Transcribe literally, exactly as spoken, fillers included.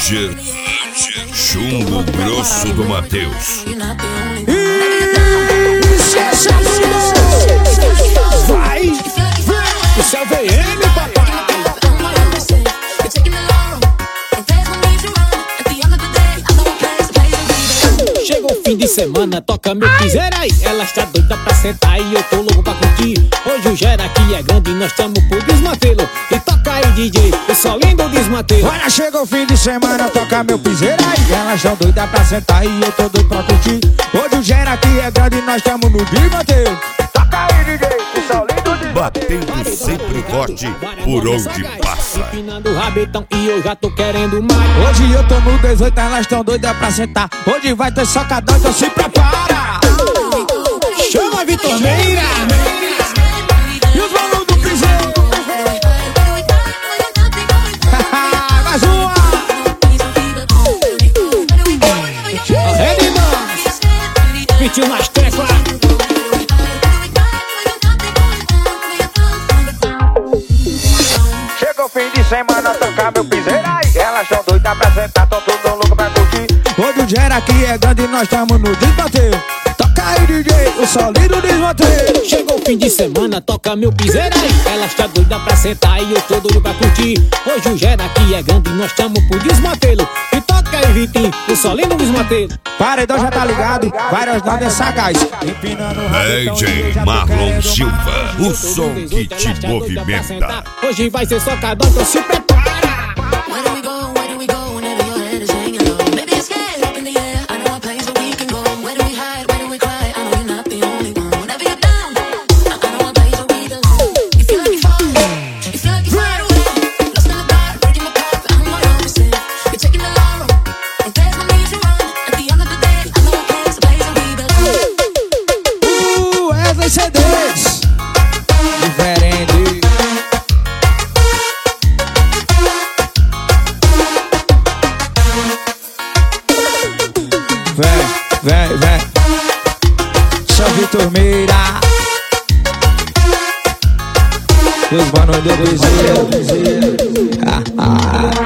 Ranger, chumbo grosso do Matheus. Vai, o céu V M, papai. Chegou o fim de semana, toca meu piseira aí. Ela está doida pra sentar e eu tô louco pra curtir. Hoje o gera aqui é grande e nós tamo por desmantelo. E toca aí, D J, o solinho do desmantelo. Olha, chegou o fim de semana, toca meu piseira aí. Elas estão doidas pra sentar e eu tô doido pra curtir. Hoje o gera aqui é grande e nós tamo no desmantelo. Toca aí, D J, o solinho do desmantelo. Batendo sempre forte por onde passa. Empinando o rabetão e eu já tô querendo mais. Hoje eu tô no dezoito, elas estão doidas pra sentar. Hoje vai ter socadão, então se prepara. Chama Vitor Meira E os malucos do piseiro. Mais uma. Redimão Mentiu nas teclas. Chegou o fim de semana, tocar meu piseiro aí. Elas estão doidas pra sentar, tão tudo louco pra curtir. Hoje o gera aqui é grande e nós tamo no desmantelo. Toca aí, D J, o solinho do desmantelo. Chegou o fim de semana, toca meu piseiro aí. Ela está doida pra sentar e eu tô doido pra curtir. Hoje o gera aqui é grande e nós tamo por desmantelo. E toca aí, Vitinho, o solinho do desmantelo. Paredão já tá ligado, várias notas sagaz. Empinando o rabetão D J Marlon Silva, o som que te movimenta. Hoje vai ser socadão, então se prepara. C Ds diferente. Vem, vem, vem. São Vitor Meira. E os manos do Piseiro. Ah, ah.